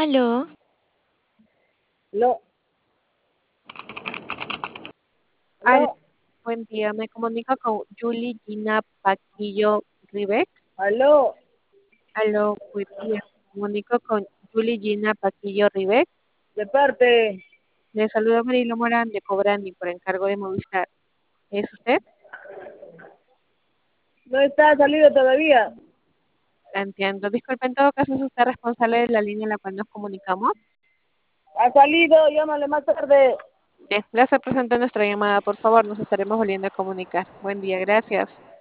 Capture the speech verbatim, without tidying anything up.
Aló, Lo, Aló, lo, buen día. Me comunico con Julie Gina Paquillo Rivec. aló, Aló, buen día. Me comunico con Julie Gina Paquillo Rivec. de parte, Le saluda Marilo Morán de Cobrani por encargo de Movistar. ¿Es usted? no está salido todavía. Entiendo. Disculpe, en todo caso, ¿es usted responsable de la línea en la cual nos comunicamos? Ha salido, llámale más tarde. Bien, gracias por presentar nuestra llamada. Por favor, nos estaremos volviendo a comunicar. Buen día, gracias.